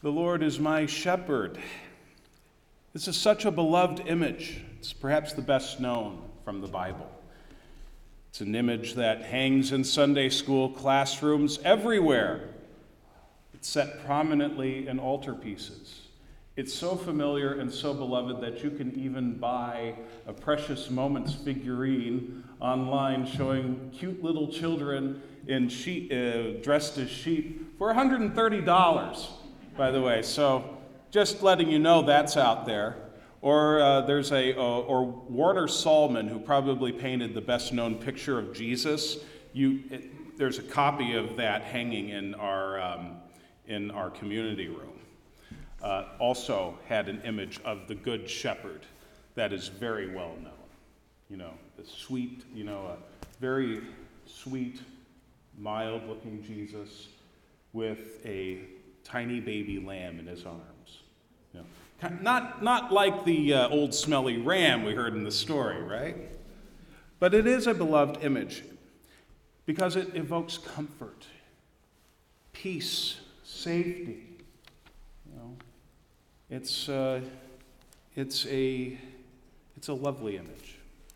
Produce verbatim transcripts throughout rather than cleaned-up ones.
The Lord is my shepherd. This is such a beloved image. It's perhaps the best known from the Bible. It's an image that hangs in Sunday school classrooms everywhere. It's set prominently in altarpieces. It's so familiar and so beloved that you can even buy a Precious Moments figurine online showing cute little children in sheep, uh, dressed as sheep for one hundred thirty dollars, by the way. So just letting you know that's out there. Or uh, there's a, uh, or Warner Salman, who probably painted the best-known picture of Jesus. You, it, there's a copy of that hanging in our um, in our community room. Uh, also had an image of the Good Shepherd that is very well known. You know, the sweet, you know, a very sweet, mild-looking Jesus with a tiny baby lamb in his arms. You know, not, not like the uh, old smelly ram we heard in the story, right? But it is a beloved image because it evokes comfort, peace, safety. You know, it's uh, it's a it's a lovely image.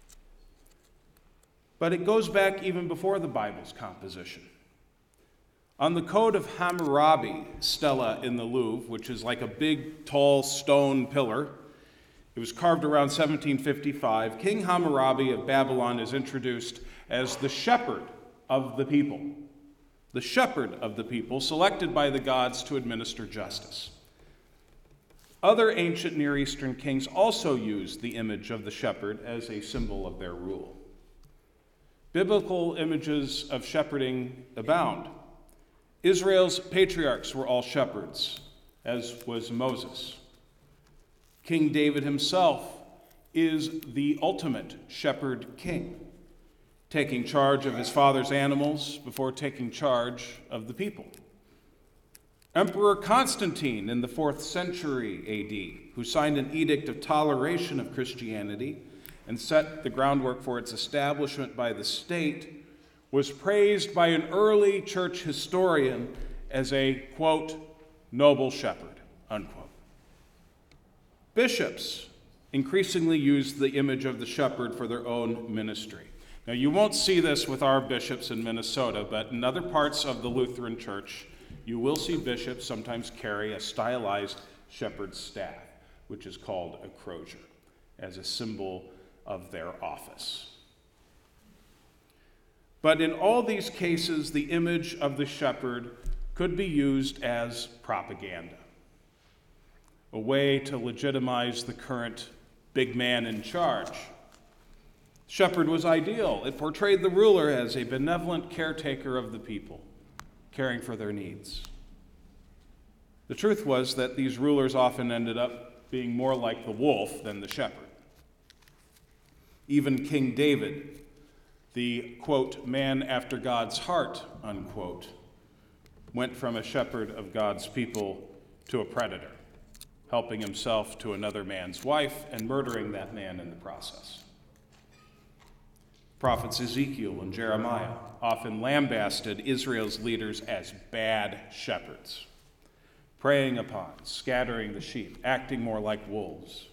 But it goes back even before the Bible's composition. On the Code of Hammurabi stela in the Louvre, which is like a big, tall stone pillar, it was carved around seventeen fifty-five, King Hammurabi of Babylon is introduced as the shepherd of the people. The shepherd of the people, selected by the gods to administer justice. Other ancient Near Eastern kings also used the image of the shepherd as a symbol of their rule. Biblical images of shepherding abound. Israel's patriarchs were all shepherds, as was Moses. King David himself is the ultimate shepherd king, taking charge of his father's animals before taking charge of the people. Emperor Constantine in the fourth century A D, who signed an edict of toleration of Christianity and set the groundwork for its establishment by the state, was praised by an early church historian as a, quote, noble shepherd, unquote. Bishops increasingly used the image of the shepherd for their own ministry. Now, you won't see this with our bishops in Minnesota, but in other parts of the Lutheran Church, you will see bishops sometimes carry a stylized shepherd's staff, which is called a crozier, as a symbol of their office. But in all these cases, the image of the shepherd could be used as propaganda, a way to legitimize the current big man in charge. Shepherd was ideal. It portrayed the ruler as a benevolent caretaker of the people, caring for their needs. The truth was that these rulers often ended up being more like the wolf than the shepherd. Even King David, the, quote, man after God's heart, unquote, went from a shepherd of God's people to a predator, helping himself to another man's wife and murdering that man in the process. Prophets Ezekiel and Jeremiah often lambasted Israel's leaders as bad shepherds, preying upon, scattering the sheep, acting more like wolves.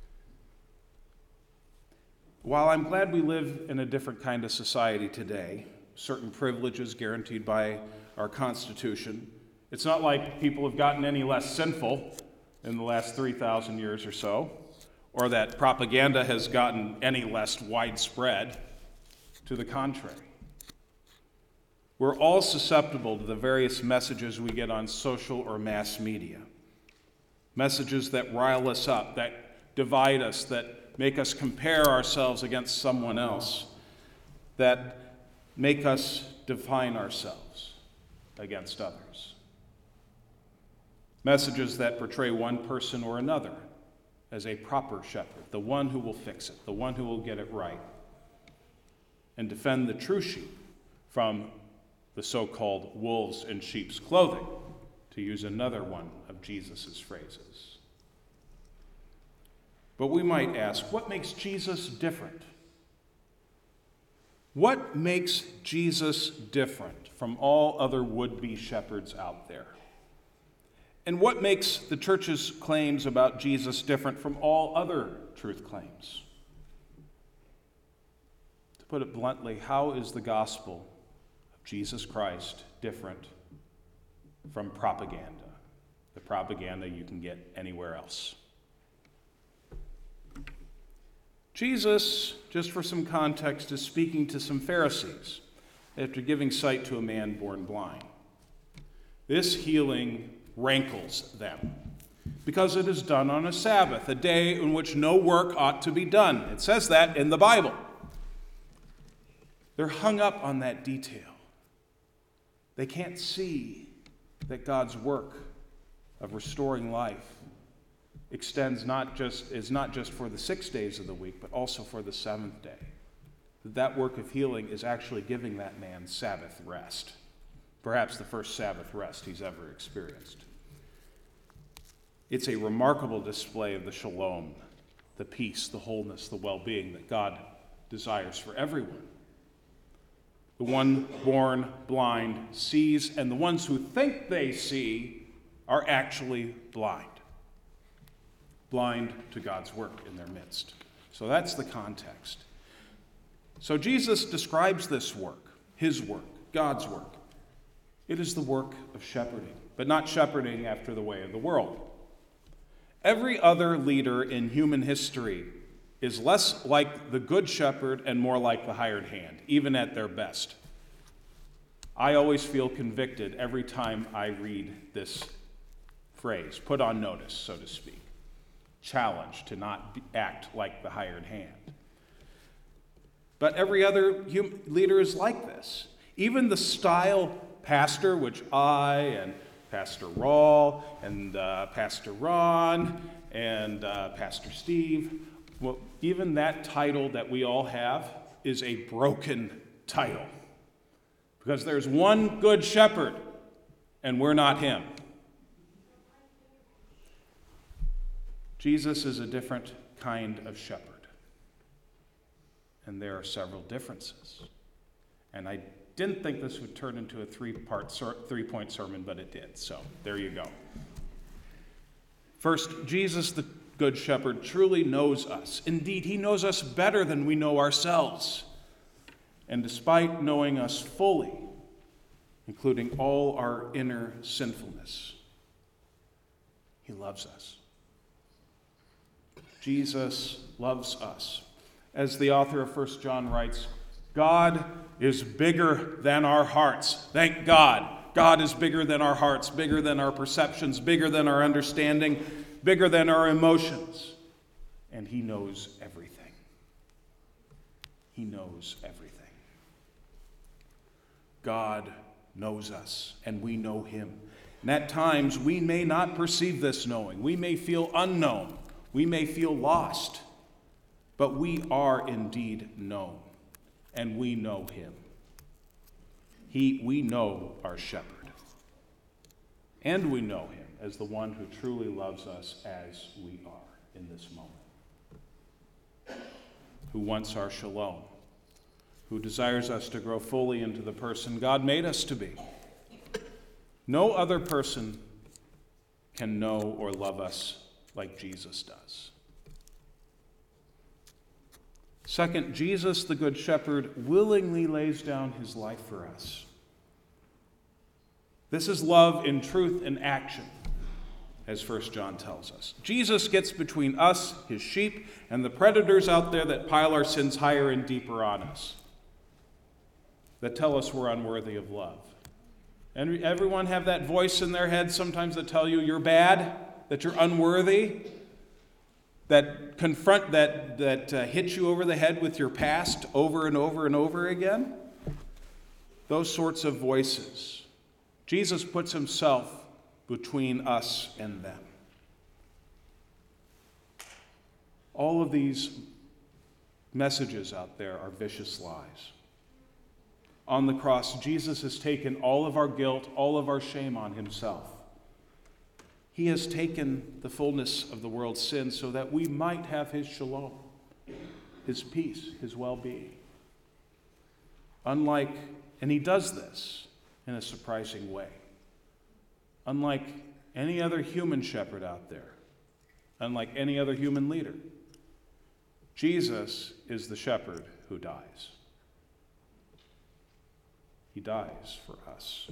While I'm glad we live in a different kind of society today, certain privileges guaranteed by our Constitution, it's not like people have gotten any less sinful in the last three thousand years or so, or that propaganda has gotten any less widespread. To the contrary. We're all susceptible to the various messages we get on social or mass media. Messages that rile us up, that divide us, that make us compare ourselves against someone else, that make us define ourselves against others. Messages that portray one person or another as a proper shepherd, the one who will fix it, the one who will get it right, and defend the true sheep from the so-called wolves in sheep's clothing, to use another one of Jesus' phrases. But we might ask, what makes Jesus different? What makes Jesus different from all other would-be shepherds out there? And what makes the church's claims about Jesus different from all other truth claims? To put it bluntly, how is the gospel of Jesus Christ different from propaganda? The propaganda you can get anywhere else. Jesus, just for some context, is speaking to some Pharisees after giving sight to a man born blind. This healing rankles them because it is done on a Sabbath, a day in which no work ought to be done. It says that in the Bible. They're hung up on that detail. They can't see that God's work of restoring life extends not just is not just for the six days of the week, but also for the seventh day. That that work of healing is actually giving that man Sabbath rest. Perhaps the first Sabbath rest he's ever experienced. It's a remarkable display of the shalom, the peace, the wholeness, the well-being that God desires for everyone. The one born blind sees, and the ones who think they see are actually blind. Blind to God's work in their midst. So that's the context. So Jesus describes this work, his work, God's work. It is the work of shepherding, but not shepherding after the way of the world. Every other leader in human history is less like the good shepherd and more like the hired hand, even at their best. I always feel convicted every time I read this phrase, put on notice, so to speak, challenged to not be, act like the hired hand. But every other hum- leader is like this. Even the style pastor, which I and Pastor Raul and uh, Pastor Ron and uh, Pastor Steve, well, even that title that we all have is a broken title. Because there's one good shepherd, and we're not him. Jesus is a different kind of shepherd. And there are several differences. And I didn't think this would turn into a three-part, three-point sermon, but it did. So there you go. First, Jesus, the Good Shepherd, truly knows us. Indeed, he knows us better than we know ourselves. And despite knowing us fully, including all our inner sinfulness, he loves us. Jesus loves us. As the author of First John writes, God is bigger than our hearts. Thank God. God is bigger than our hearts, bigger than our perceptions, bigger than our understanding, bigger than our emotions. And he knows everything. He knows everything. God knows us, and we know him. And at times, we may not perceive this knowing. We may feel unknown. We may feel lost. But we are indeed known. And we know him. He, we know our shepherd. And we know him as the one who truly loves us as we are in this moment. Who wants our shalom. Who desires us to grow fully into the person God made us to be. No other person can know or love us like Jesus does. Second, Jesus, the Good Shepherd, willingly lays down his life for us. This is love in truth and action, as First John tells us. Jesus gets between us, his sheep, and the predators out there that pile our sins higher and deeper on us, that tell us we're unworthy of love. And everyone have that voice in their head sometimes that tell you you're bad, that you're unworthy, that confront, that, that uh, hit you over the head with your past over and over and over again. Those sorts of voices. Jesus puts himself between us and them. All of these messages out there are vicious lies. On the cross, Jesus has taken all of our guilt, all of our shame on himself. He has taken the fullness of the world's sin so that we might have his shalom, his peace, his well-being. Unlike, and he does this in a surprising way. Unlike any other human shepherd out there, unlike any other human leader. Jesus is the shepherd who dies. He dies for us.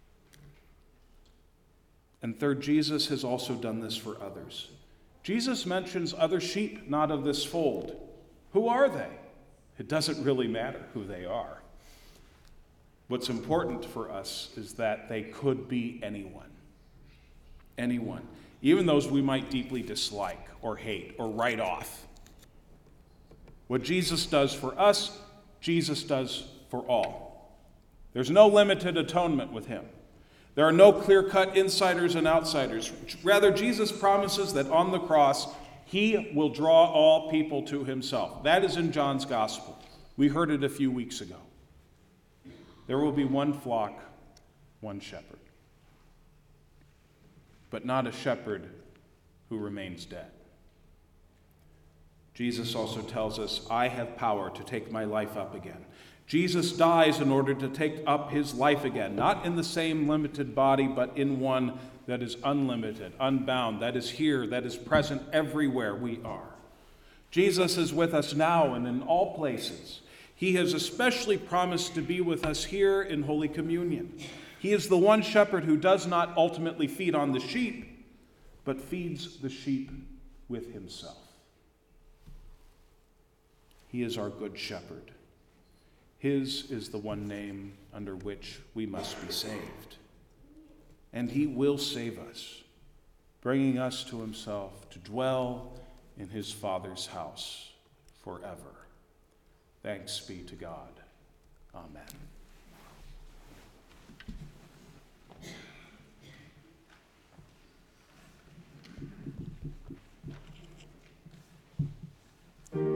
And third, Jesus has also done this for others. Jesus mentions other sheep not of this fold. Who are they? It doesn't really matter who they are. What's important for us is that they could be anyone. Anyone. Even those we might deeply dislike or hate or write off. What Jesus does for us, Jesus does for all. There's no limited atonement with him. There are no clear-cut insiders and outsiders. Rather, Jesus promises that on the cross, he will draw all people to himself. That is in John's gospel. We heard it a few weeks ago. There will be one flock, one shepherd. But not a shepherd who remains dead. Jesus also tells us, I have power to take my life up again. Jesus dies in order to take up his life again, not in the same limited body, but in one that is unlimited, unbound, that is here, that is present everywhere we are. Jesus is with us now and in all places. He has especially promised to be with us here in Holy Communion. He is the one shepherd who does not ultimately feed on the sheep, but feeds the sheep with himself. He is our good shepherd. His is the one name under which we must be saved. And he will save us, bringing us to himself to dwell in his Father's house forever. Thanks be to God. Amen.